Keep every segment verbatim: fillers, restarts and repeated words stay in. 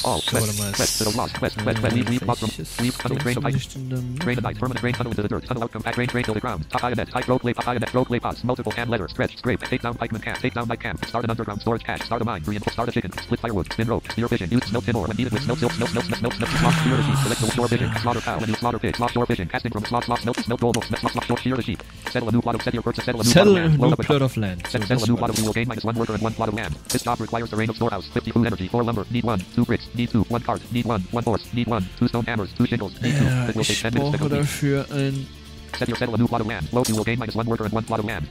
All. Quest. Quest. Middle lost. Quest. Quest. Quest. Leave. Leave. Lost from. Leave. Tunnel. Drain of ice. Drain of ice. Permanent drain tunnel into the dirt. Tunnel outcome. Back. Drain. Drain to the ground. Top ionet. High road. Lay. Ionet. Road. Lay. Pots. Multiple can letters. Stretch. Scrape. Take down pikeman camp. Take down my camp. Start an underground storage cache. Start a mine. Reinforce. Start a chicken. Split firewood. Spin rope. Spear vision. Use snow tin ore when needed with snow silk. Snow. Snow. Snow. Snow. Snow. Slot. Shear the sheep. Select the store vision. Slaughter cow when you slaughter pig. Slot store vision. Casting from slot. Slot. Snow. Snow. Gold. Snow. Slot. Slot. Shear the sheep. Settle a new plot of. Set your purchase. Settle a new Settle plot of land. a new Load up a plot of land. Set, settle a new plot of. You will gain minus one worker and one plot of land. This job requires the rain of storehouse. fifty food energy. four lumber. Need one. two bricks. Need two. one cart. Need one. one horse. Need one. two stone hammers. two shingles. Need two. Ja, It will take ich ten minutes to brauche complete. dafür ein Set your settle a new plot of land. Load. You will gain minus one worker and one plot of land.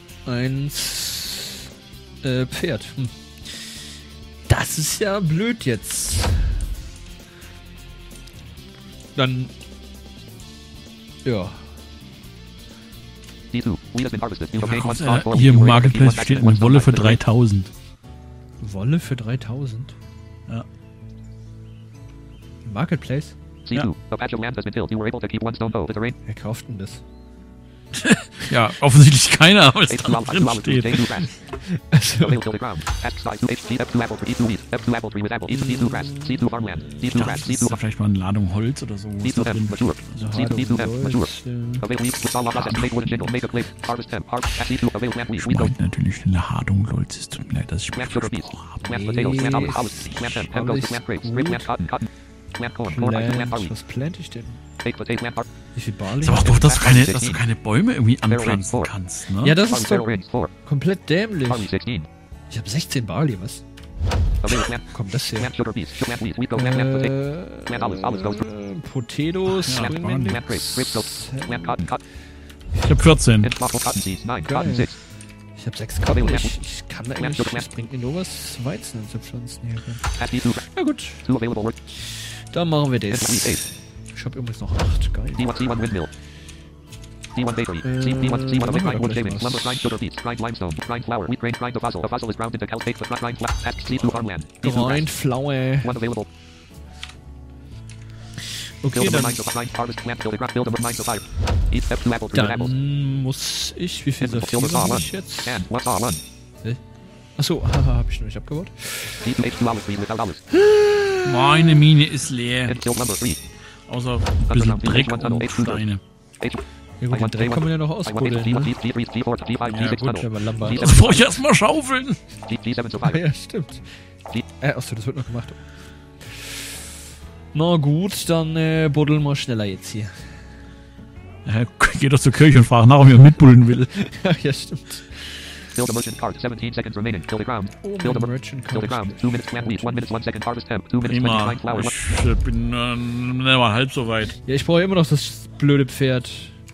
eins äh, Pferd. Hm. Das ist ja blöd jetzt. Dann ja. D two. Wheat has been harvested. You will gain one Äh, spawn for. hier im Marketplace steht eine Wolle für dreitausend. Wolle für dreitausend? Ja. Marketplace? C two. A patch of land has been tilled. You were able to keep one stone bow. The terrain. Wer kauft denn das? Ja, offensichtlich keiner, aber es H da two drin steht. J two grass. Also, Avail till the ground. Ask size two H G F two apple tree E two wheat. F two apple tree with apple. E two D two grass. C two farmland. D two Ja, grass. das C ist two da vielleicht mal eine Ladung Holz oder so. D Was two da M drin mature. so C two D two M mature. Holz, äh, Avail leaf with solid process. Make wooden shingle. Make a clip. Harvest temp. Harvest C two. Avail plant wheat. Ich Wheat goat. meinte natürlich eine Ladung Holz. Es tut mir leid, dass ich Plant sugar beets. gesprochen habe. Plant potatoes. Plant olives. Olives. Plant hemp. Hemp goes to plant grapes. Grape plant cotton. Cotton. Plant corn. Corn. Plant Plant. barley. Was plant ich denn? Baked potato. Plant barley. Wie viel Barley? Ist aber auch doof, dass du keine, dass du keine Bäume irgendwie anpflanzen four. kannst, ne? Ja, das Barley ist barrel doch rings. four. komplett dämlich. Barley sixteen. Ich habe sechzehn Barley, was? Avail plant. Kommt das her? Plant sugar beets. Plant wheat. Wheat goat. Plant plant potato. Äh, Plant olives. Olives goes äh, Potatoes, Ja, bringen mir Barley. Plant grapes. Grapes goat. Plant cotton. Cotton. Ich hab vierzehn. And small cotton seeds. nine. Geil. Cotton six. Ich habe sechs Karten. Ich, ich kann eigentlich, das bringt mir nur was Weizen anzupflanzen hier. Add D two. Na gut, Two available work. dann machen wir And wheat das. eight. Ich habe übrigens noch acht, geil. D one C one windmill. D one bakery. C D one C one of grind wood shavings. Lumber grind sugar beets. Grind limestone. Grind flour. Wheat grain. Grind the fossil. The fossil is ground into calcite. The grind flat. Ask C two farmland. D two Grind, grass. Flour. One available. Okay, Build a dann, mine to grind. Harvest plant. Build a ground. Build a mine to fire. Eat F two apple tree with apples. dann muss ich, wie viel Silver Saphir saw muss one. ich jetzt? And one saw one. Achso, haha, hab ich noch nicht abgebaut. D two H two olive tree without olives. Meine Mine ist leer. And still number three. Außer ein bisschen Dreck und Steine. H. Ja gut, den Dreck kann man ja noch I one H. ausbuddeln, G one ne? G three G four G five G Ja, six gut, tunnel. Wenn man Lumber G hat. Das brauche ich erstmal schaufeln. G G seven to Ah, fire. ja, stimmt. Die- Äh, achso, das wird noch gemacht. Na gut, dann äh, buddeln wir schneller jetzt hier. Ja, geh doch zur Kirche und frag nach, ob ich mitbullen will. Ja, ja, stimmt. Build a merchant cart. seventeen seconds remaining. Build the ground. Oh, Build a mein mer- Merchant Build the Cart. ground. Two minutes plant wheat. One minute one second harvest temp. Two minutes twenty Prima. grind flour. Ich äh, bin äh, nicht mal halb so weit. Ja, ich brauche immer noch das blöde Pferd.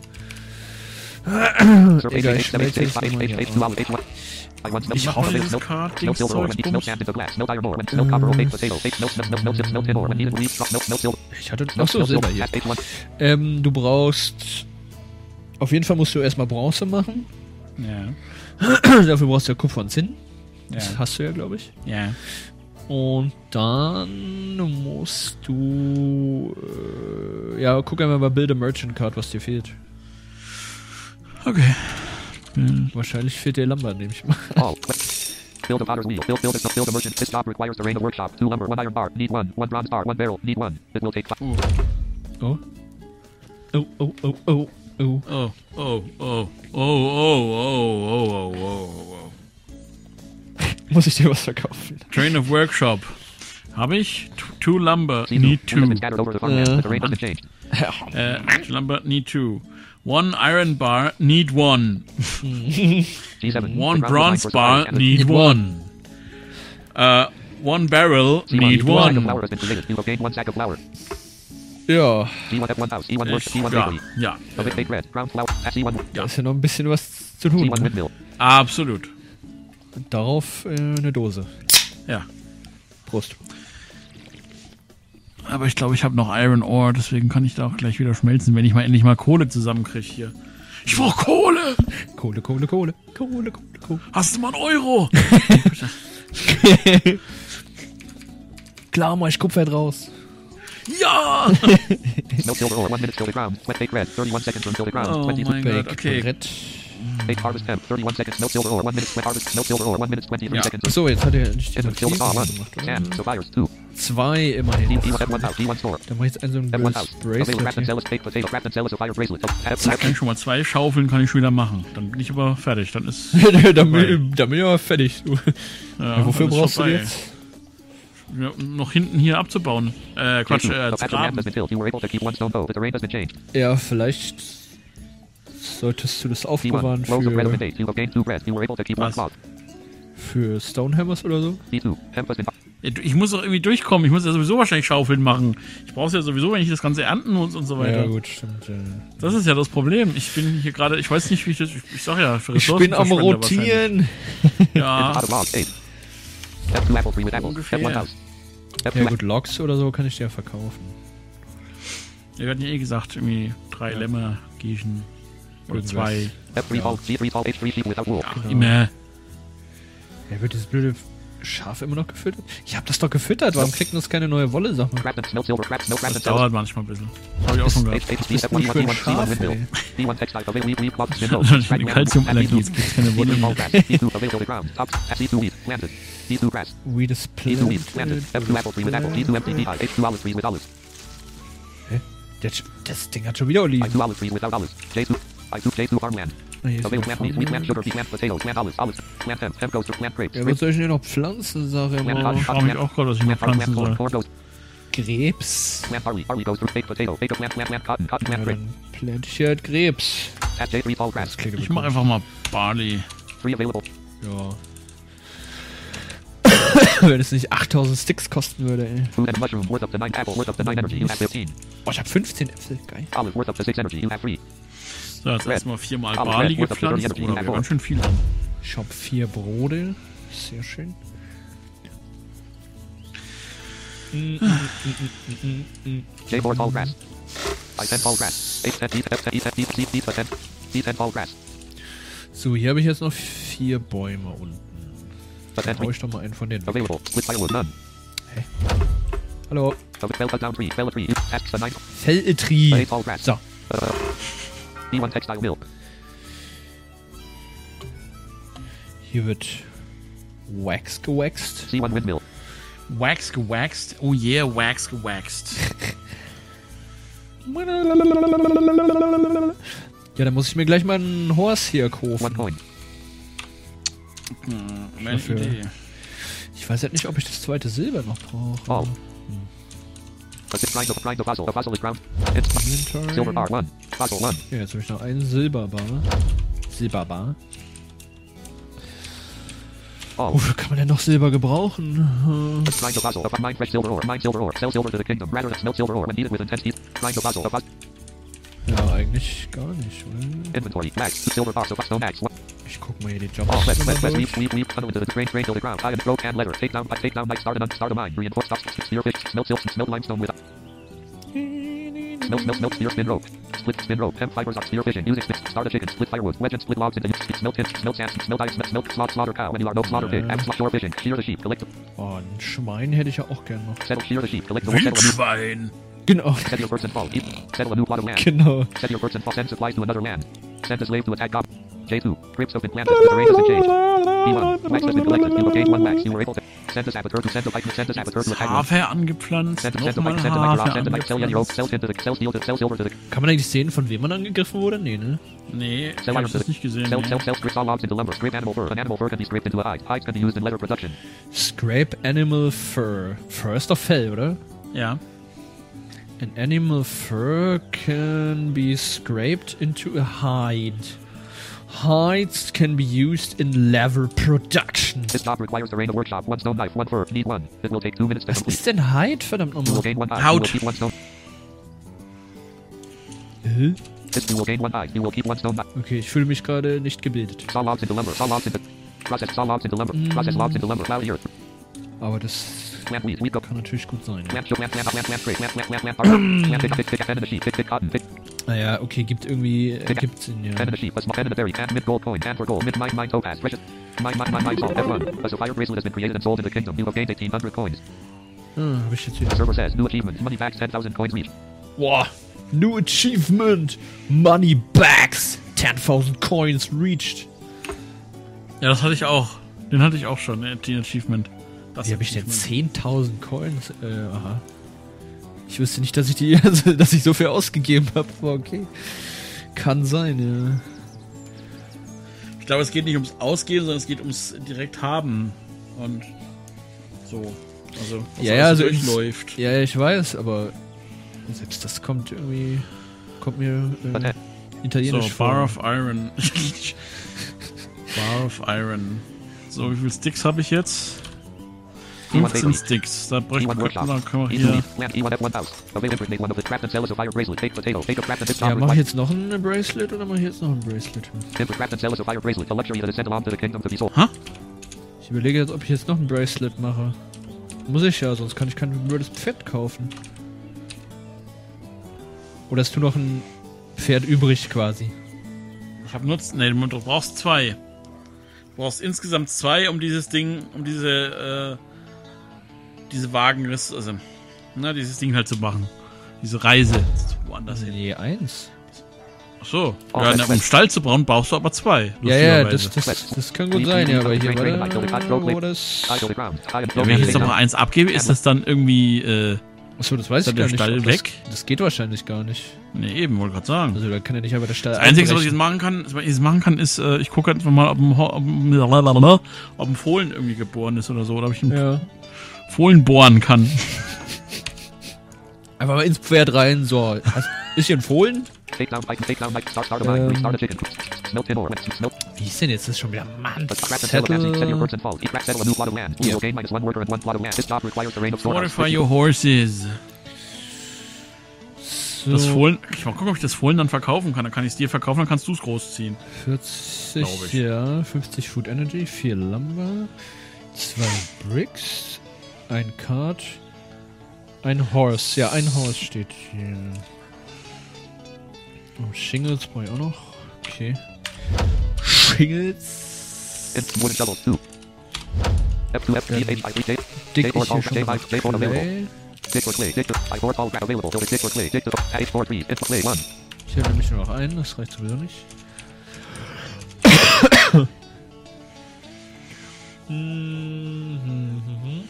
Surface Egal, H ich seven H schmelze es H immer H hier H two olive H one. I want snow Ich snow hoffe, snow dieses snow Kart-Dings silver ore when Zeug snow Bums. sand into glass. Snow iron ore when snow copper or baked potato. Baked snow snow snow snow snow snow tin ore when needed leaves. Snow snow silver. Ich hatte Snow achso, snow Silber silver. hier. Ask H one. Ähm, du brauchst. Auf jeden Fall musst du erstmal Bronze machen. Ja. Dafür brauchst du ja Kupfer und Zinn. Das Ja. hast du ja, glaube ich. Ja. Und dann musst du. Äh, ja, guck einmal bei Build a Merchant Card, was dir fehlt. Okay. Hm. Wahrscheinlich fehlt dir Lumber, nehme ich mal. All. Build a potter's wheel. Build, build, a, build a merchant. This job requires the rain of workshop. Two lumber, one iron bar. Need one. One bronze bar. One barrel. Need one. It will take five. Oh. Oh, oh, oh, oh, oh. Oh, oh, oh, oh, oh, oh, oh, oh, oh. Muss ich dir was verkaufen? Train of Workshop. Habe ich? T- Two Lumber. See, Need two has been two. scattered over the farmland, Uh, but the rain hasn't changed. Äh, Lumber. Need two. One Iron Bar. Need one. G seven. One The ground will Bronze mine for Bar. supplies and the- Need one. Uh, one Barrel. G one. Need One sack of one. flour has been created. You obtain one sack of flour. Ja, G one F one house. G one work. Ich, G one ja, bakery. ja. A bit baked bread. Ground flour. G one. da ist ja noch ein bisschen was zu G tun. one Ne? windmill. Absolut. Darauf äh, eine Dose. Ja. Prost. Aber ich glaube, ich habe noch Iron Ore, deswegen kann ich da auch gleich wieder schmelzen, wenn ich mal endlich mal Kohle zusammenkriege hier. Ich brauche Kohle! Kohle, Kohle, Kohle. Kohle, Kohle, Kohle. Hast du mal einen Euro? Klar, mach ich Kupfer draus. Ja! No silver ore. One minute till the ground. Wet baked bread. thirty-one seconds until the ground. Oh twenty-two. mein Gott, Bake okay. Brett. Eight harvest temp, thirty-one seconds, no silver ore, one minute, sweat harvest, no silver ore, one minute, twenty-three Ja. seconds. Achso, jetzt hat er endlich die Instant silver saw, one. gemacht, oder? Can, suppliers, two. Zwei immerhin. D one, M one house, D one store. Da mach ich jetzt einen so einen M one house. Bracelet Available craft and hier. sell a baked potato, craft and sell a supplier bracelet. Zack, kann ich schon mal zwei Schaufeln kann ich schon wieder machen. Dann bin ich aber fertig. Dann ist. da, bin, da bin ich aber fertig. Du. Ja, Ja, wofür dann ist brauchst vorbei. du die jetzt? Ja, um noch hinten hier abzubauen. Äh, Quatsch, J two, äh, the zu patch of land graben. has been filled. You were able to keep one stone bow. The terrain has been changed. Ja, vielleicht solltest du das D aufbewahren one, rolls of red of für, date. You have gained two bread. You were able to keep one Was? cloth. für Stonehammers oder so. D two, hemp has been Ich muss doch irgendwie durchkommen. Ich muss ja sowieso wahrscheinlich Schaufeln machen. Ich brauche ja sowieso, wenn ich das Ganze ernten muss und so weiter. Ja, gut, stimmt. Ja. Das ist ja das Problem. Ich bin hier gerade, ich weiß nicht, wie ich das. Ich, ich sag ja, für Ich bin am Ressourcenverschwender Rotieren. wahrscheinlich. Ja. out of logs, eight. F two apple tree with apples. Ungefähr. F one house. F Ja two gut, Logs oder so kann ich dir ja verkaufen. Wir hatten ja eh gesagt, irgendwie drei Lämmer gießen. Oder Irgendwas. zwei. F three tall, C three tall, H three sheep without wool. Ach, immer. Ja, wird dieses blöde Schaf immer noch gefüttert? Ich hab das doch gefüttert. Warum kriegt das keine neue Wolle, sag mal? Craft and snow silver, craft, snow craft Das and sell. dauert manchmal ein bisschen. Hab ich auch schon H gehabt. H Das D ist F nur one, für D ein one, D one Schaf, windmill. ey. D one textile available, weave, weave, cloth, spin Wenn milk. die Calciumallergie ist, gibt's keine Wolle D two tall mehr. grass. D two available to ground. Top. C two wheat, planted. D two grass. Weed is D two wheat, planted. planted. F two apple tree with apple. D two empty beehive. H two olive tree with olives. Das, das Ding hat schon wieder I Oliven. two olive trees without olives. J two, I two, J two farmland. Ah, hier ist Available noch plant wheat, wheat, plant sugar, Farmland. pea, plant potatoes, plant olives, olives, plant hemp, hemp goes to plant grapes. Ja, was soll ich denn noch pflanzen, sag ich Plant mal? Ich frage mich auch gerade, was ich noch plant, plant, pflanzen corn, soll. corn goes, Krebs. plant barley, barley goes through baked potato, baked plant, plant, plant, cotton, cotton, Ja, plant grape. dann plant ich hier halt Krebs. At J three tall grass. Das klingt Ich mach einfach mal Barley. Three available. Ja. Wenn es nicht achttausend Sticks kosten würde, ey. Food and mushroom worth up to nine apple, worth up to nine energy, you have fifteen. Oh, ich hab fünfzehn Äpfel. Geil. Olive worth up to six energy, you have three. So, jetzt Red. erstmal viermal Olive Barley red, worth up to thirty gepflanzt. energy, you Oder have wir four. ganz schön viel an. Ich hab vier Brote. Sehr schön. Mm, mm, mm, mm, mm, mm. J four tall grass. I ten tall grass. H ten, D ten, D ten, D ten, D ten, D ten tall grass. So, hier habe ich jetzt noch vier Bäume unten. A ten Dann hau tree ich doch mal einen von denen weg. available. Split firewood, none. Hallo. Of fell cut down tree, fell a tree, tasks a nine. Felletri. A tall grass. So. Uh, D one textile mill. Hier wird Wax gewaxt. C one windmill. Wax gewaxt. Oh yeah, Wax gewaxt. Ja, dann muss ich mir gleich mal einen Horse hier One kaufen. coin. Hm, meine Dafür- Idee. Ich weiß halt nicht, ob ich das zweite Silber noch brauche. All. A six grind of grind of fossil. A fossil is ground. It's Inventory. silver bar one. Fossil one. Ja, jetzt habe ich noch einen Silberbar. Silberbar. All. Wofür kann man denn noch Silber gebrauchen? Hm. Grind of fossil. Mine fresh silver ore. Mine silver ore. Sell silver to the kingdom. Rather than smelt silver ore when needed with intense heat. Grind of fossil. Ja, eigentlich gar nicht, oder? Inventory. Max. Silver bar. So stone max. One. Ich guck mal hier die Jobs. All. West. nochmal West. West. durch. Leave. Leave. Leave. Tunnel into the drain. Drain to the ground. High and throw can leather. Take down. Take down. Mike. Start an start a mine. Reinforce stops. Spear fish. Smelt silk. Smelt limestone with. Smelt. Smelt. Smelt. Spear spin rope. Split spin rope. Hemp fibers are spear fishing. Using sticks. Start a chicken. Split firewood. Wedge and split logs into smelt tin. Smelt sand. Smelt ice. Smelt slaughter. Slaughter cow. When you are no slaughter pig. Axe shore fishing. Shear the sheep. Collect the Oh, ein Schwein hätte ich ja auch gern noch. settle. Shear the sheep. Collect the wool. Settle a new. Wildschwein. Genau. Set your birds and fall. Eat. Settle a new plot of land. Genau. Set your birds and fall. Send supplies to another land. Send a slave to attack goblin. J two. Crypts have been planted. The terrain hasn't changed. D one. Wax has been collected. You gained one wax. You were able to send a saboteur to send a pikeman. Send a saboteur to attack one. Hafer angepflanzt. Send a send a Nochmal pike. Send a pike. Hafer Send a pike. Sell yellow. angepflanzt. Sell tin to the. Sell steel to. Sell silver to the. Kann man eigentlich sehen, von wem man angegriffen wurde? Nee, ne? Nee, Sell ich iron hab to das the. nicht gesehen. Sell Nee. sell sell scrape saw logs into lumber. Scrape animal fur. An animal fur can be scraped into a hide. Hides can be used in leather production. Scrape Animal Fur. Fur ist doch Fell, oder? Ja. An animal fur can be scraped into a hide. Hides can be used in leather production. This job requires the rain of workshop. One stone knife. One fur. Need one. It will take two minutes to Was complete. ist denn Hide? Verdammt You will nochmal. gain one hide. Haut. You will keep one stone. Hä? This you will gain one hide. You will keep one stone knife. Okay, ich fühle mich gerade nicht gebildet. Saw logs into lumber. Saw logs into. Process saw logs into lumber. Process logs into lumber. Plow the earth. Aber das Plant wheat. Wheat go. kann natürlich gut sein. Plant sugar. Plant plant plant plant grape. Plant plant plant plant barley. Plant pick pick pick pen in the sheep. Pick pick cotton. Pick Naja, okay, gibt irgendwie, äh, gibt's Sinn, ja. pen in the sheep. A small pen in the berry. And mid gold coin. And for gold. Mid mine mine topaz. Precious. Mine mine mine mine salt. F one. A sapphire bracelet has been created and sold in the kingdom. You have gained eighteen hundred coins. Ah, hab ich jetzt The wieder. server says new achievement. Money bags ten thousand coins each. Boah, New Achievement! Money Bags! zehntausend Coins reached. Ja, das hatte ich auch. Den hatte ich auch schon, ne? Den Achievement. Das Wie habe ich denn Achievement. zehntausend Coins? Äh, aha. Ich wüsste nicht, dass ich die, also, dass ich so viel ausgegeben habe, aber okay. Kann sein, ja. Ich glaube, es geht nicht ums Ausgeben, sondern es geht ums direkt haben. Und so. Also, was Ja, ja, alles also so ins- durchläuft. Ja, ich weiß, aber selbst das kommt irgendwie, kommt mir äh, italienisch So, vor. Bar of Iron. Bar of Iron. So, wie viele Sticks habe ich jetzt? fünfzehn Sticks. Da bräuchte E one man, workshop. da können wir E hier. two, land E one F one thousand. Avail impregnate one of the craft and sell as a fire bracelet. Take potato. Take a craft and this Ja, job mach ich requires. jetzt noch ein Bracelet oder mach ich jetzt noch ein Bracelet? Timber craft and sell as a fire bracelet. A luxury that is sent along to the kingdom to be sold. Ich überlege jetzt, ob ich jetzt noch ein Bracelet mache. Muss ich ja, sonst kann ich kein blödes Pferd kaufen. Oder hast du noch ein Pferd übrig quasi? Ich habe nutzt. Ne, du brauchst zwei. Du brauchst insgesamt zwei, um dieses Ding, um diese, äh, diese Wagenriss, also, na, dieses Ding halt zu machen. Diese Reise woanders hin. Nee, eins. Ach so. Oh, Ja, das- na, um Stall zu bauen, brauchst du aber zwei. Ja, ja, lustigerweise. das, das, das kann gut sein, ja, aber hier, warte, wo das... High to the ground. High and Ja, wenn ich jetzt noch mal eins abgebe, ist das dann irgendwie, äh, Achso, das weiß Ist ich dann gar der nicht. Stall ob weg? Das, das geht wahrscheinlich gar nicht. ne, eben, wollte gerade sagen. Also da kann ja nicht einfach der Stall Das Einzige, was ich jetzt abbrechen. machen kann, was ich jetzt machen kann, ist, äh, ich gucke einfach mal, ob ein, Ho- ob, ein, ob ein Fohlen irgendwie geboren ist oder so, oder ob ich einen Ja. Fohlen bohren kann. Einfach mal ins Pferd rein, so. Hast, ist hier ein Fohlen? Take down bike. Take down bike. Start start a mine. Ähm. Restart a chicken. Smelt tin ore. Smelt. Wie ist denn jetzt das schon wieder? Mann, But craft and sell a massy. Set your Zettel. birds and falls. Each craft settle a new plot of land. We Yeah. will gain minus one worker and one plot of land. This job requires the rain of storehouse. Fortify your horses. So, Das Fohlen, ich mal gucken, ob ich das Fohlen dann verkaufen kann. Dann kann ich es dir verkaufen, dann kannst du es großziehen. vierzig, glaub ich. ja, fünfzig Food Energy, vier Lumber, zwei Bricks, ein Cart, ein Horse. Ja, ein Horse steht hier. Oh, Shingles brauche ich auch noch. Okay. Shingles. It's wooden shovels two. F two F three H I three J. Dick J four ich hier tall. schon J mal five J four available. Clay. J four clay. J I four tall grab available. Building J four clay. J H four three. It's clay one. Ich habe nämlich nur noch einen, das reicht sowieso nicht. Mhm.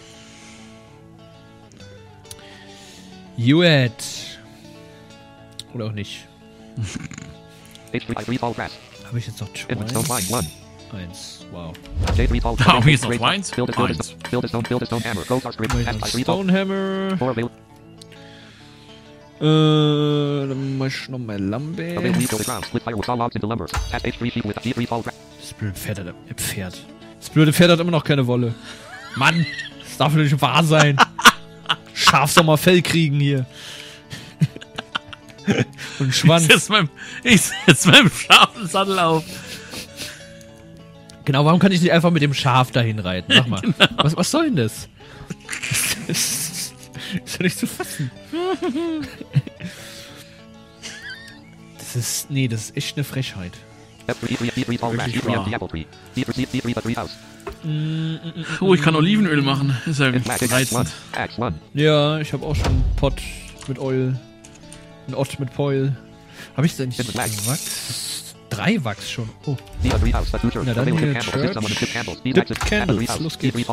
Juet. Oder auch nicht. H three I three tall grass. Habe ich jetzt noch Input stone line Twines? one. Eins. Wow. J three tall. Da hab ich jetzt noch Great. Twines? Build a build a Eins. stone. Build a stone. Build a stone hammer. Goes our script. Mach ich S noch I three tall. Stonehammer. Four available. Äh, dann mach ich noch mal Lambe. Available. Build a ground. Split firewood. Saw logs into lumber. Attach H three sheep with G three tall grass. Das blöde Pferd hat, äh, Pferd. Das blöde Pferd hat immer noch keine Wolle. Mann, das darf doch nicht wahr sein. Schaf soll mal Fell kriegen hier. Und einen Schwanz. Ich setz meinem, ich setz meinem scharfen Sattel auf. Genau, warum kann ich nicht einfach mit dem Schaf dahin reiten? Sag mal. Was, was soll denn das? Das ist, ist doch nicht zu fassen. Das ist, nee, das ist echt eine Frechheit. F three E three D three tall grass. Wirklich D three wahr. empty apple tree. D three D three the three house. Oh, ich kann Olivenöl machen. Ist ja In black. Axe one. reizend. Axe one. Ja, ich habe auch schon einen Pot mit Oil. Ein Ott mit Poil. Habe ich denn nicht Mit Wachs. Wachs? Drei Wachs schon. Oh. D three house. The two church. Na dann Available hier candles. Assist someone to Church. ship candles. These Dip axes. At the candles. three house. Los D three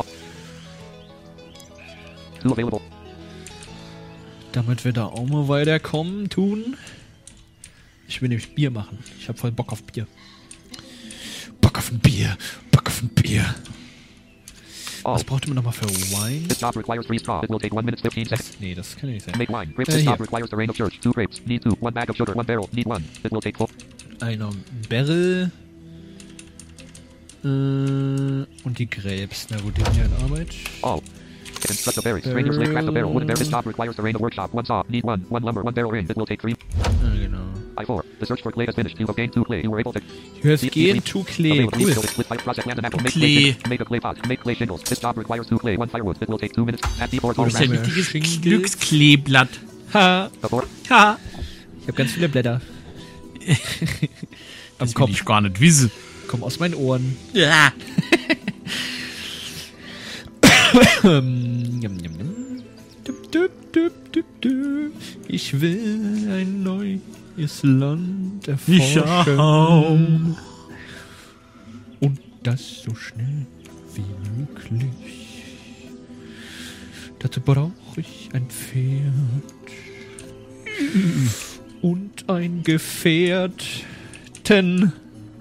geht's. tall. Damit wir da auch mal weiterkommen tun. Ich will nämlich Bier machen. Ich habe voll Bock auf Bier. Bock auf ein Bier. Bock auf ein Bier. All. Was braucht man nochmal für Wine? This job requires three straw. It will take one minute fifteen seconds. Nee, das kann ja nicht sein. Make wine. Grapes. Äh, This hier. job requires the rain of church. Two grapes. Need two. One bag of sugar. One barrel. Need one. It will take four. Einer Barrel. Äh, und die Grapes. Na gut, die sind ja in Arbeit. All. Construct the berries. Strangers lay craft a barrel. Wooden barrel. This job requires the rain of workshop. One saw. Need one. One lumber. One barrel ring. It will take three. Ah, genau. I four. The search for clay has finished. You have gained two clay. You were able to. You have gained two clay. Available. Cool. Build it. Split fire project land and apple. Make Clay. clay. shingles. Make a clay pot. Make clay shingles. This job requires two clay. One firewood. It will take two minutes. At D four Du tall bist ja ein grass. richtiges Shingles. Glückskleeblatt. Ha! The four. Ha! Ich habe ganz viele Blätter. Am Das will Kopf. ich gar nicht wissen. Kommen aus meinen Ohren. Ja. Ähm, yum, yum, yum. Dup, dup, dup, dup, dup. Ich will ein neu. neues Land Ich erforschen. auch. Und das so schnell wie möglich. Dazu brauche ich ein Pferd. Und ein Gefährten.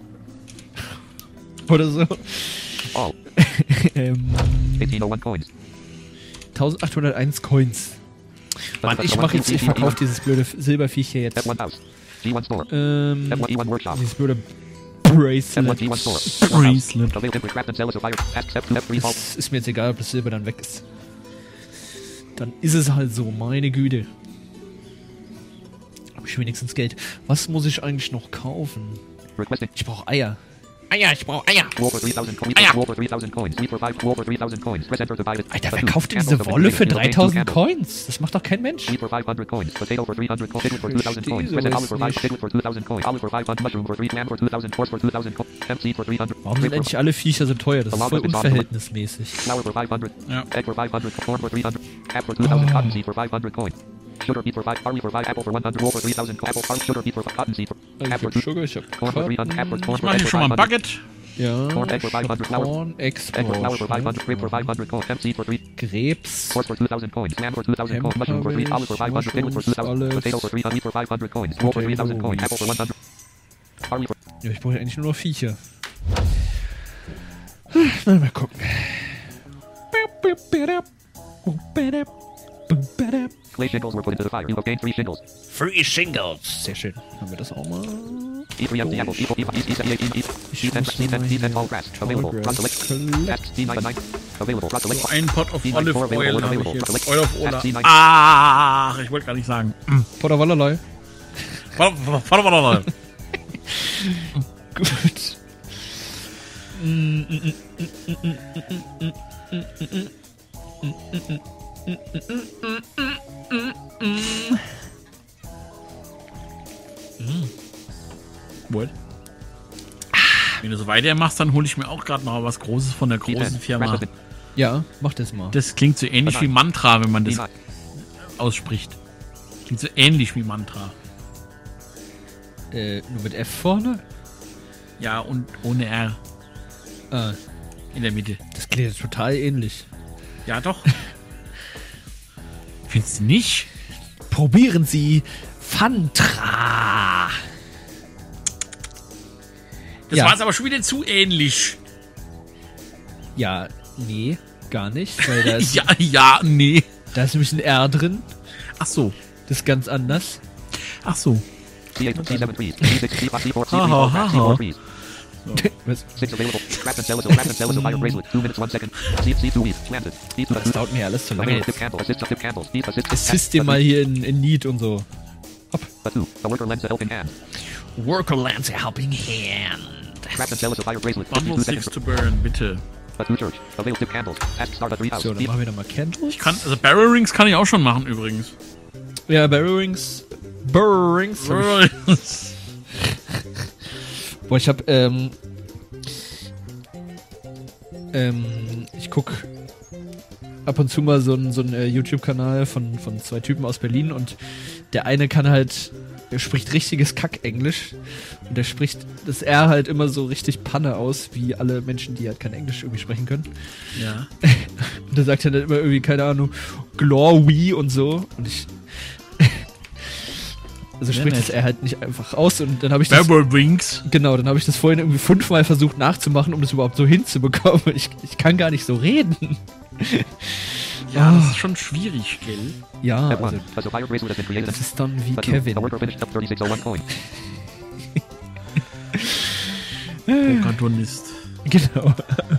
Oder so. All. ähm, eighteen oh one coins. eintausendachthunderteins Coins. Mann, ich mach jetzt, ich verkaufe dieses blöde Silberviech hier jetzt. F one House. G one Store. Ähm, F one E one Workshop. dieses blöde F one Bracelet. G one Store. Bracelet. Available for craft and sell as a fire. Ask F two F three Hall. Es ist mir jetzt egal, ob das Silber dann weg ist. Dann ist es halt so, meine Güte. Hab ich wenigstens Geld. Was muss ich eigentlich noch kaufen? Requesting. Ich brauche Eier. Eier, ich brauche Eier. Wool for three thousand coins. Eier. Wool for three thousand coins. Wheat for five. Wool for three thousand coins. Press enter to buy it. Alter, wer Food. kauft denn Candles diese of Wolle für Infinity. dreitausend Candles. Coins? Das macht doch kein Mensch. Wheat for five hundred coins. Potato for three hundred coins. Chicken for two thousand coins. Verstehe Press olive for sowas five. nicht. Chicken for two thousand coins. Olive for five hundred. Mushroom for three. Lamb for two thousand. Horse for two thousand coins. Hemp seed for three hundred. Warum sind eigentlich alle Viecher so teuer? Das ist voll unverhältnismäßig. Flour for five hundred. Ja. Egg for five hundred. Corn for three hundred. Cap for two thousand. Cotton seed for five hundred coins. Sugar beet for five. Barley for five. Apple for one hundred. Wool for three thousand. Apple. Farm. Sugar beet for five. Cotton seed for. Cap for two. Sugar, ich hab Corn for three hundred. Cap for corn Ich for mache egg hier for schon mal five ein hundred. Bucket. Ja, Corn, egg for five hundred. Flour. Corn Egg for flour for five hundred. Grape for five hundred. Corn. Hemp seed for three. Krebs. Horse for two thousand coins. Lamb for two thousand coins. Mushroom for three. Olive for five hundred. Pickles for two thousand. Potato for three hundred. Wheat for five hundred coins. Wool for three thousand coins. Apple for one hundred. Barley for. Ja, ich brauche ja eigentlich nur noch Viecher. Na, mal gucken. Clay shingles were put into the fire. You obtained three shingles. Free Shingles. Sehr schön. Haben wir das auch mal? E three empty apples. E four. E five. E seven. E ten. E ten. E ten tall grass. Available. Run select. Ask D nine nine. Available. Run select. Ein Pot of D nine Olive four available. Oil habe ich Available. jetzt. Select. Oil of Oil. Ask D nine. Ach, ich wollte gar nicht sagen. Potter Wallerlei. Warte, warte, warte, warte. Gut. What? Wenn du so weitermachst, dann hole ich mir auch gerade noch was Großes von der großen Firma. Ja, mach das mal. Das klingt so ähnlich wie Mantra, wenn man das D nine. ausspricht. Klingt so ähnlich wie Mantra. Äh, nur mit F vorne? Ja, und ohne R Ah, in der Mitte. das klingt total ähnlich. Ja, doch. Findest du nicht? Probieren Sie Fantra. Das Ja. war jetzt aber schon wieder zu ähnlich. Ja, nee, gar nicht. Weil da ist, Ja, ja, nee. da ist nämlich ein R drin. Ach so. Das ist ganz anders. Ach so. C eight. C seven trees. C six. C five. C four. C three. Ha, Tall ha, grass. C ha. four trees. Was? Six available. Craft and sell as a craft and sell as a fire bracelet. Two minutes, one second. C C two weeks. Planted. C two. Das dauert mir alles zu lange Available. Tip jetzt. candle. Assist of tip candles. Deep assist. Assist dir mal hier in, in Need und so. A two. A worker lends a helping hand. Worker lands a helping hand. Craft and sell as a fire bracelet. Bundle fifty-two six seconds. to burn, bitte. A two church. Available tip candles. Ask start at three house. So, dann machen wir da mal Candles. Ich kann, also Barrel Rings kann ich auch schon machen übrigens. Ja, Barrel Rings. Barrel Rings. hab ich- Boah, ich hab, ähm. Ähm, ich guck ab und zu mal so einen so einen, äh, YouTube-Kanal von, von zwei Typen aus Berlin und der eine kann halt, der spricht richtiges Kack-Englisch und der spricht das R halt immer so richtig Panne aus, wie alle Menschen, die halt kein Englisch irgendwie sprechen können. Ja. Und der sagt dann immer irgendwie, keine Ahnung, Glory und so. Und ich. Also Sehr spricht nett. das er halt nicht einfach aus. Und dann habe ich das. Barrel Rings. Genau, dann habe ich das vorhin irgendwie fünfmal versucht nachzumachen, um das überhaupt so hinzubekommen. Ich, ich kann gar nicht so reden. Ja, das ist schon schwierig, gell? Ja, Step also one. As a fire bracelet has been created. das ist dann wie A two. Kevin. A worker finished up thirty-six oh one coin. Cartoonist. Genau.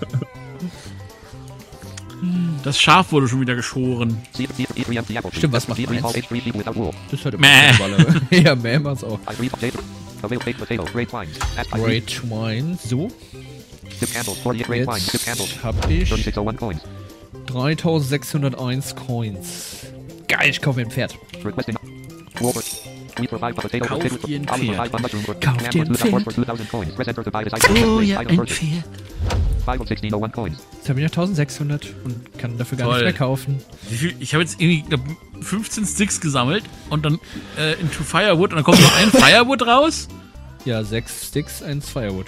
Das Schaf wurde schon wieder geschoren. C C E three empty apple. Stimmt, was macht C three meins? tall H three sheep without wool. Das ist halt Mäh. immer Baller. Ja, Mäh macht's auch. I three potato. Available baked potato. Great wines. Ask I three. Great Wine. So, Tip candles. forty-eight great wines. Tip jetzt candles. hab ich thirty-six oh one coins. dreitausendsechshunderteins Coins. Geil, ich kaufe mir ein Pferd. Requesting. Wolver. Wheat for five potato. Kauf Potato dir ein for olive for Pferd. five mushroom for Kauf lamb dir for ein two horse Pferd. for two thousand coins. Press enter to buy this item. Oh Place ja, item ein purchase. Pferd. five of sixteen oh one coins. Jetzt habe ich noch eintausendsechshundert und kann dafür gar Toll. nichts mehr kaufen. Wie viel? Ich habe jetzt irgendwie glaub, fünfzehn Sticks gesammelt und dann äh, into Firewood und dann kommt noch ein Firewood raus. Ja, sechs Sticks, eins Firewood.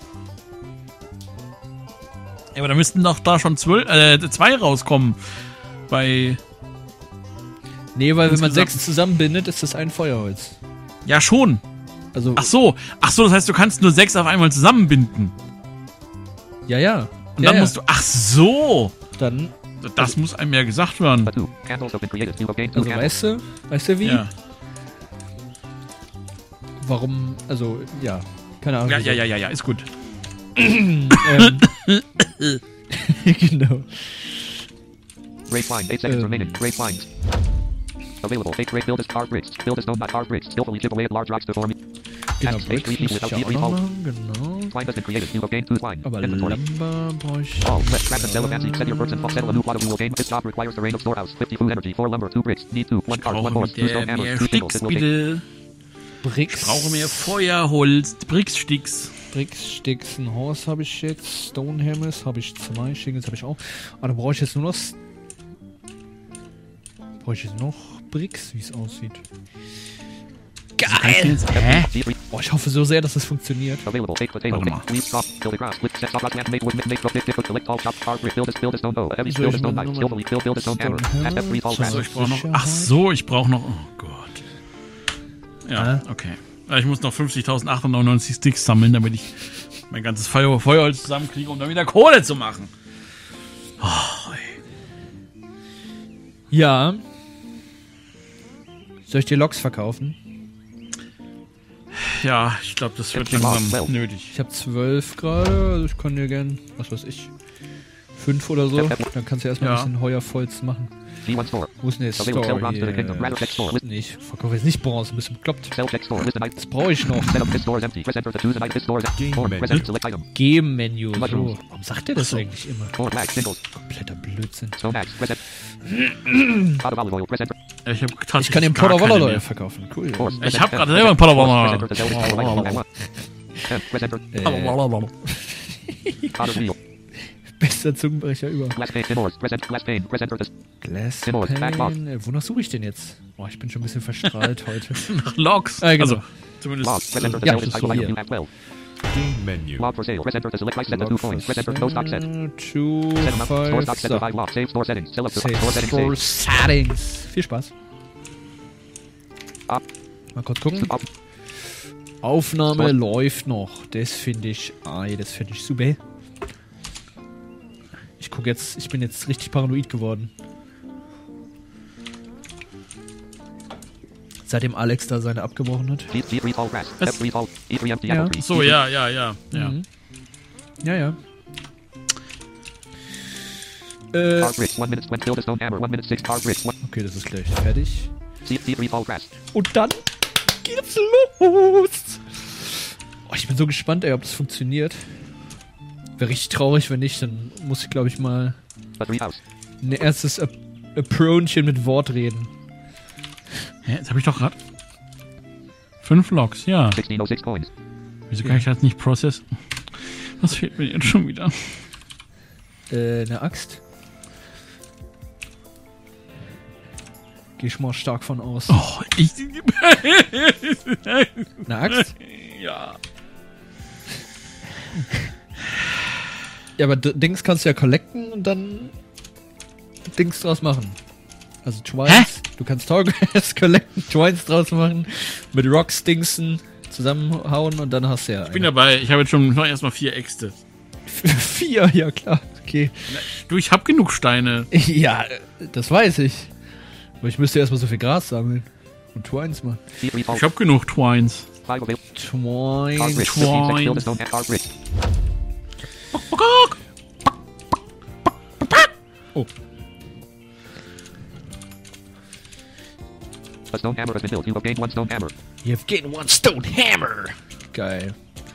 Ja, aber da müssten doch da schon zwölf, äh, zwei rauskommen. Bei. Nee, weil wenn man Insgesamt- sechs zusammenbindet, ist das ein Feuerholz. Ja, schon. Also, Ach so. Ach so, das heißt, du kannst nur sechs auf einmal zusammenbinden. ja, ja. Und ja, dann ja. musst du. Ach so. Dann, Das muss einem ja gesagt werden. But two. Candles have been created. You have gained two also candles. weißt du, weißt du wie? Ja. Warum, also, ja. Keine Ahnung. Ja, wieso. ja, ja, ja, ja, ist gut. Ähm, genau. Great wine. Eight seconds Um. remaining. Great wines. Available. Fake great build a car bridge. Build a stone not car bridge. Skillfully chip away at large rocks to form. Genau, H Bricks three muss ich without ja auch deep noch recall. machen, genau. Twine has been created. You have gained two twine. Aber Inventory. Lumber brauche ich... All. Let scrap and sell a fancy. Set your birds and fox. Settle a new quad. You will gain. This job requires the rain of storehouse. fifty food energy. Four lumber. Two bricks. Need two. One card. One Brauche horse. Two stone mehr, hammers. mehr Two shingles. Sticks, It will take. bitte. Bricks. Brauche mehr Feuerholz. Bricks-Sticks. Bricks, Sticks, ein Horse habe ich jetzt. Stonehammers habe ich zwei. Shingles habe ich auch. Aber da brauche ich jetzt nur noch... S- Brauche ich jetzt noch Bricks, wie es aussieht. Geil! Hä? Oh, ich hoffe so sehr, dass das funktioniert. Available. Fake potato. Warte mal. Leave stock. Build a grass. Split. Set stock. Plant. Make wood. Make rock. Make collect all chopped car bridge. Build a build a stone bow. A heavy Soll build a ich stone mal knife. nur Skillfully build build a stone hammer. Stone At F three tall hammer. grass. So, ich brauche noch. Sicherheit. Ach so, ich brauche noch. Oh Gott. Ja, Ah. okay. Ja, Ich muss noch fünfzigtausendachthundertneunundneunzig Sticks sammeln, damit ich mein ganzes Feuer, Feuerholz zusammenkriege, um dann wieder Kohle zu machen. Oh, ey. Ja. Soll ich dir Loks verkaufen? Ja, ich glaube, das wird Jetzt mal langsam zwölf. nötig. Ich habe zwölf gerade, also ich kann dir gern, was weiß ich, fünf oder so. Dann kannst du erstmal Ja. ein bisschen Heuerholz machen. G one store. Wo ist denn der Available. Sell Store bronze to the kingdom. Rattle check store. hier? Nee, ich verkaufe jetzt nicht Bronze, ein bisschen bekloppt. Sell check store. List an Das brauche ich noch. Setup. This store is empty. Press enter to choose an item. This store is empty. Form. Press enter. Select item. Game-Menü. So. Mushrooms. Warum sagt der das eigentlich immer? Four flags. Singles. Kompletter Blödsinn. Stone axe. Press enter. Pot of olive oil. Press enter. Ja, Ich, hab Ich tatsächlich kann den gar Potter keine Waller mehr. verkaufen. Cool. Horse. Ich Press hab enter. gerade selber einen Pot of Horse. Waller. Press enter to sell item. Item. Ten. Press enter. Äh, Pot of wheel. bester Zungenbrecher über. Glass pane. Tin horse. Press enter. Glass pane. Press enter. This. Glass Tin horse. Backbox. Pane. Äh, Wonach suche ich denn jetzt? Boah, ich bin schon ein bisschen verstrahlt heute. Nach Logs. Ah, genau. Also, zumindest. Log. Press enter to Ja, sell das this ist item. so Item. hier. You have twelve. Game menu. Log for sale. Press enter to select price set to two coins. Press enter. No stock set. Two, Set amount. Store stock five, set to five lock. Save store settings. Sell up to Save store settings. Store Save. Settings. Viel Spaß. Up. Mal kurz gucken. Up. Aufnahme Store. läuft noch. Das finde ich, ah, das finde ich super. Ich gucke jetzt, ich bin jetzt richtig paranoid geworden. Seitdem Alex da seine abgebrochen hat. G three tall grass. Was? F three tall. E three empty Ja. apple tree. So, ja, ja, ja. ja. Mhm. Ja, ja. Äh, Car bridge. One minute. When build a stone hammer. One minute six. Car bridge. One. okay, das ist gleich fertig. C three tall grass. Und dann geht's los. Oh, ich bin so gespannt, ey, ob das funktioniert. Wäre richtig traurig, wenn nicht. Dann muss ich, glaube ich, mal A three house. ein erstes Ap- Apronchen mit Wort reden. Hä, jetzt habe ich doch gerade fünf Logs, ja. Sixteen oh six coins. Wieso kann ich das nicht processen? Was fehlt mir jetzt schon wieder? Äh, eine Axt. Geh ich mal stark von aus. Oh, ich. Eine Axt? ja. Ja, aber D- Dings kannst du ja collecten und dann Dings draus machen. Also Twines. Du kannst Tallgrass collecten, Twines draus machen, mit Rocks dingsen, zusammenhauen und dann hast du ja Ich bin dabei, ich habe jetzt schon noch erstmal vier Äxte. vier, ja klar. Okay. Du, ich habe genug Steine. Ja, das weiß ich. Aber ich müsste erstmal so viel Gras sammeln. Und Twines machen. C three tall. Ich habe genug Twines. Five available. Car Twines. bridge. fifteen six. Build a Twines. stone car bridge. Oh. A stone hammer has been built. You have gained one stone hammer. You've gained one stone hammer. Geil.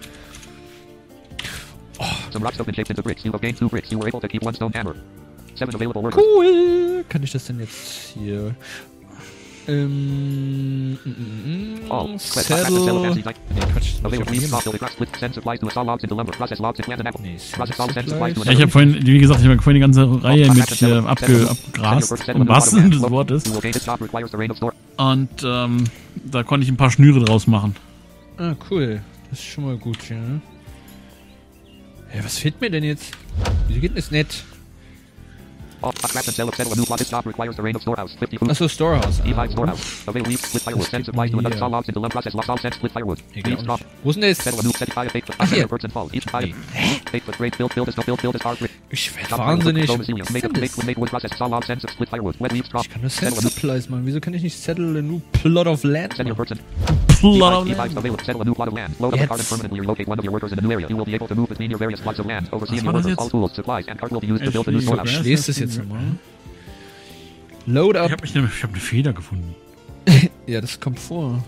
Some rocks have been shaped into bricks. You have gained two bricks. You were able to keep one stone hammer. Seven available workers. Cool. Kann ich das denn jetzt hier... Ähm, mm, mm, All. mm, Quest. Craft and sell Settle. fancy type. Nee, Quatsch. das muss ich Available auch leaves, hier cross, machen. building, cross, split, send supplies to a saw logs into lumber, process logs into plant and apple. Nee, Process all, send supplies to Ja, ich habe vorhin, wie gesagt, ich habe vorhin die ganze Reihe mit äh, abge, abgegrast, im wahrsten Sinne des Wortes. You will gain this job requires the rain of store. Und ähm, da konnte ich ein paar Schnüre draus machen. Ah, cool. Das ist schon mal gut, ja. Ja, was fehlt mir denn jetzt? Wieso geht denn das nicht? All. Craft and sell of settle a new plot. This job requires the rain of storehouse. fifty food. Achso, Storehouse. E Ah, five storehouse. Available leaves, split firewood. Send supplies to another saw logs into lumber, process logs, all send split firewood. hier Leaves geht drop. auch nicht. Wo ist denn das? Settle a new set five eight foot Ach, hier. birds and fall. Each five eight foot grade build build is build build is hard brick. Ich werd Drop wahnsinnig. low Was mycelium. ist Make denn make das? make wood process saw logs send split firewood. Wet leaves drop. Ich kann nur Set Settle a new Supplies machen. Wieso kann ich nicht Settle a new plot of land send your machen? birds and Plot E five available. Settle a new plot of land. Load up a cart and permanently relocate one of your workers in a new area. You will be able to move between your various plots of land. Overseeing your war das workers, all jetzt? tools, supplies, and cart will be used to Ich build a new lese storehouse. das. Ich lese das jetzt nochmal. Load Ich up. habe ne, ich hab eine Feder gefunden. Ja, das kommt vor.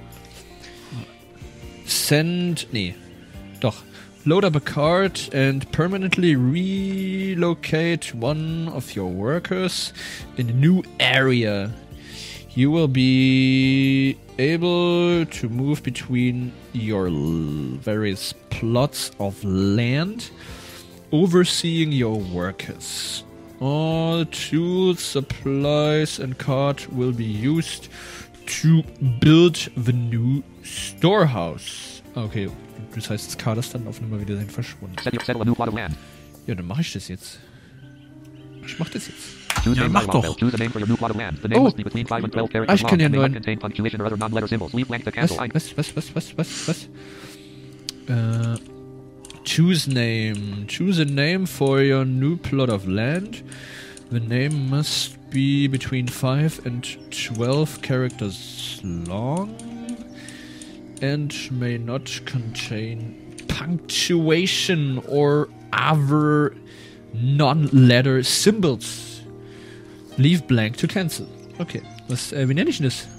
Send. Nee. Doch. Load up a cart and permanently relocate one of your workers in a new area. You will be able to move between your l- various plots of land, overseeing your workers. All tools, supplies, and cart will be used to build the new storehouse. Okay, das heißt, das Cart ist dann auf einmal wieder verschwunden. Set your settle a new plot of land. Ja, dann mache ich das jetzt. Ich mach das jetzt. Choose Ja, name mach by doch. Longwell. Choose a name for your new plot of land. The name Oh. must be between five and twelve Ah, characters ich kann ja long. May neuen- not contain punctuation or other non-letter symbols. Leave blank to Was, cancel. I- was, was, was, was, was, was? Äh, choose name. Choose a name for your new plot of land. The name must be between five and twelve characters long and may not contain punctuation or other non-letter symbols. Leave blank to cancel. Okay. Was, äh, wie nenne ich denn das?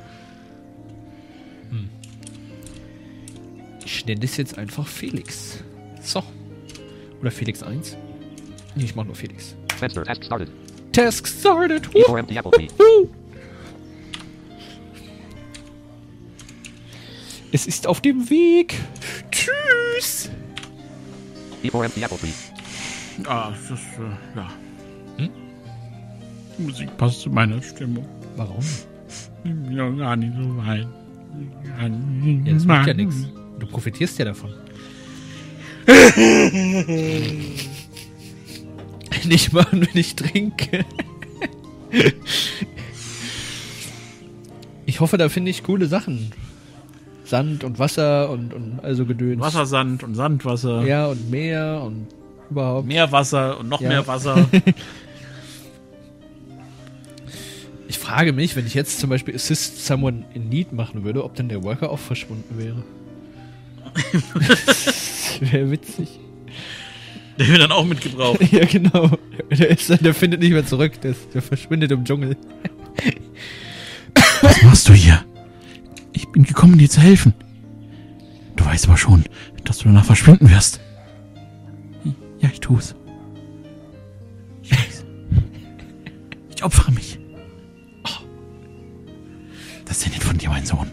Hm. Ich nenne das jetzt einfach Felix. So. Oder Felix eins. Nee, ich mach nur Felix. Fenster. Task started. Task started. E four empty apple tree. Woo. Es ist auf dem Weg. Tschüss. E four empty apple tree. Ah, das ist, äh, ja. Hm? Die Musik passt zu meiner Stimmung. Warum? Ja, gar nicht so weit. Ja, das macht ja nichts. Du profitierst ja davon. Nicht machen, wenn ich trinke. Ich hoffe, da finde ich coole Sachen. Sand und Wasser und, und also Gedöns. Wassersand und Sandwasser. Ja, und Meer und überhaupt. Meerwasser und noch Ja. mehr Wasser. Ich frage mich, wenn ich jetzt zum Beispiel Assist Someone in Need machen würde, ob dann der Worker auch verschwunden wäre. Das wäre witzig. Der wird dann auch mitgebraucht. Ja, genau. Der, ist, der findet nicht mehr zurück. Der, ist, der verschwindet im Dschungel. Was machst du hier? Ich bin gekommen, dir zu helfen. Du weißt aber schon, dass du danach verschwinden wirst. Ja, ich tu's. Ich weiß. Ich opfere mich. Oh. Das ist ja nicht von dir, mein Sohn.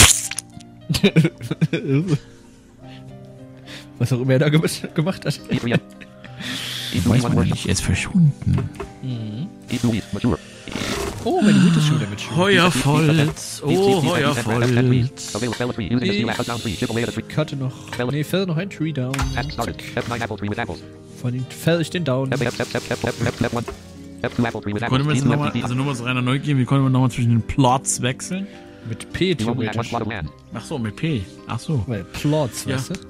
Was auch immer er da ge gemacht hat. E three. E Ich two weiß one mal worship. nicht, er ist verschwunden. E two is mature. Oh, meine Güte, schon damit schon. Heuerfolz, oh Heuerfolz. Available fell a tree. Using a steel axe down tree. Chip away at a tree. Cutte noch. Nee, fäll noch ein Tree down. Task started. F nine apple tree with apples. Von den fäll ich den down. F eight F F F F F F one. F two apple tree with apples. Können wir E jetzt two nochmal, empty also nur mal so reiner Neugier, wie können wir nochmal zwischen den Plots wechseln? Mit P You only had one theoretisch. plot of land. Ach so, mit P. Ach so. Weil Plots, Ja. weißt du?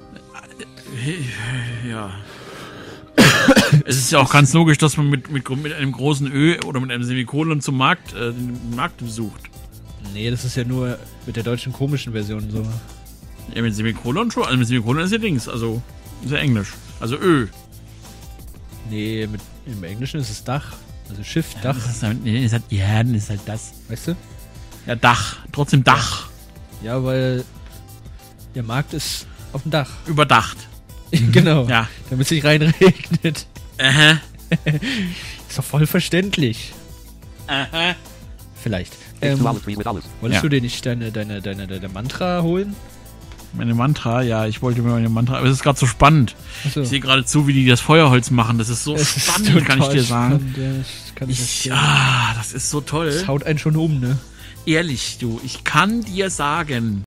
Ja. Es ist ja auch ganz logisch, dass man mit, mit, mit einem großen Ö oder mit einem Semikolon zum Markt, äh, den Markt besucht. Nee, das ist ja nur mit der deutschen komischen Version so. Ja, mit Semikolon schon. Also mit Semikolon ist ja Dings, also ist ja Englisch. Also Ö. Nee, mit, im Englischen ist es Dach. Also Schiff, Dach. Das ist halt, nee, ist halt, ja, dann ist halt das. Weißt du? Ja, Dach. Trotzdem Dach. Ja, weil der Markt ist auf dem Dach. Überdacht. Genau. Ja. Damit es nicht reinregnet. Aha. Ist doch voll verständlich. Aha. Vielleicht. Ähm, zu alles, with alles. wolltest Ja. du dir nicht deine, deine, deine, deine Mantra holen? Meine Mantra, ja, ich wollte mir meine Mantra, aber es ist gerade so spannend. Achso. Ich sehe gerade zu, wie die das Feuerholz machen. Das ist so Es ist spannend, kann ich total dir sagen. spannend, ja, das kann ich Ich, verstehen. ah, das ist so toll. Das haut einen schon um, ne? Ehrlich, du, ich kann dir sagen,